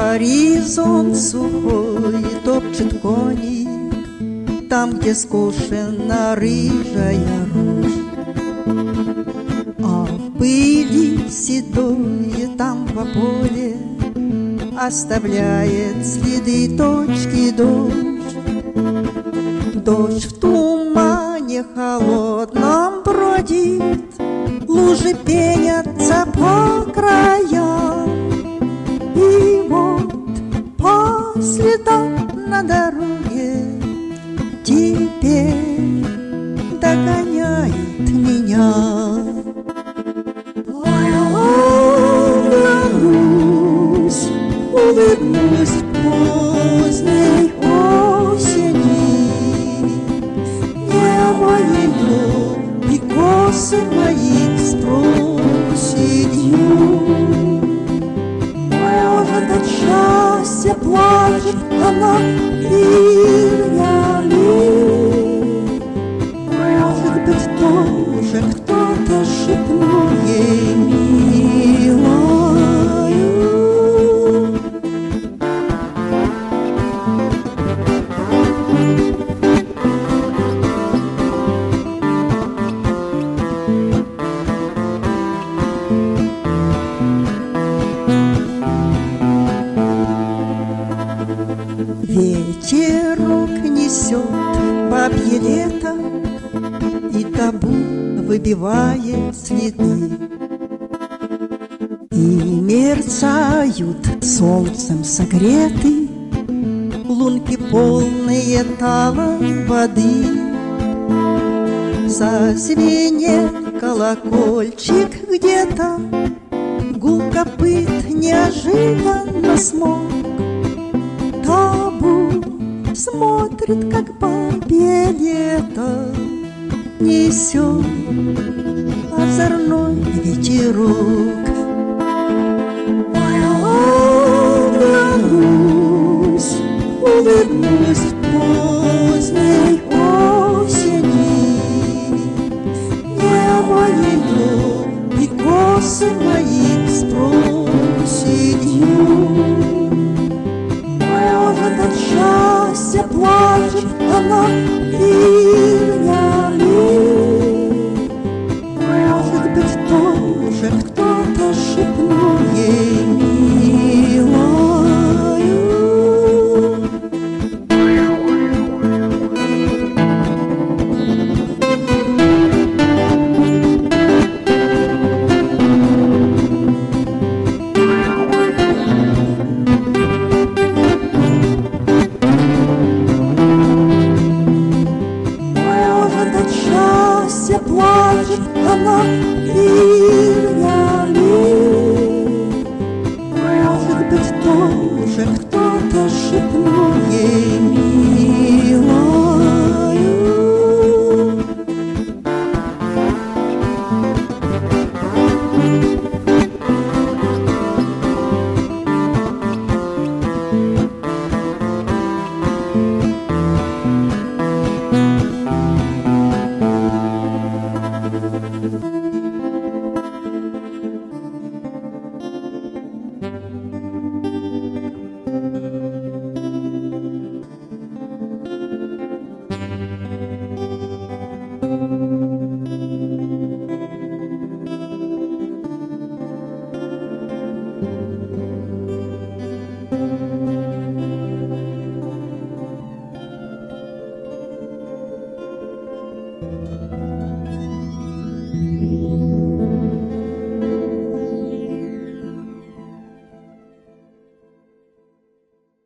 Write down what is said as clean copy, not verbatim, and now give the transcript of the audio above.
Горизонт сухой топчет коник, там, где скошена рыжая рожь. А в пыли седой там по поле оставляет следы точки дождь. Дождь в тумане холодном бродит, лужи пенятся по краям. И вот по следам на дороге теперь догоняет меня. Вернусь, улыбнусь поздней осени. Небо ее и косы моих спросит юг. Может, от счастья плачет она ливнями. Может быть, тоже кто-то шепнул ей милою. Ветерок несет бабье лето и табу выбивает следы. И мерцают солнцем согреты лунки, полные талой воды. Зазвенел колокольчик где-то, гул копыт неожиданно смолк. Табу смотрит, как бабье лето несет озорной ветерок. Вернусь, улыбнусь поздней осени. Небо ее и косы моих спросит юг. Может, от счастья плачет она ливнями. Может быть, тоже кто-то шепнул ей милою. Плачет она ливнями. Может быть, тоже кто-то шепнул ей милою.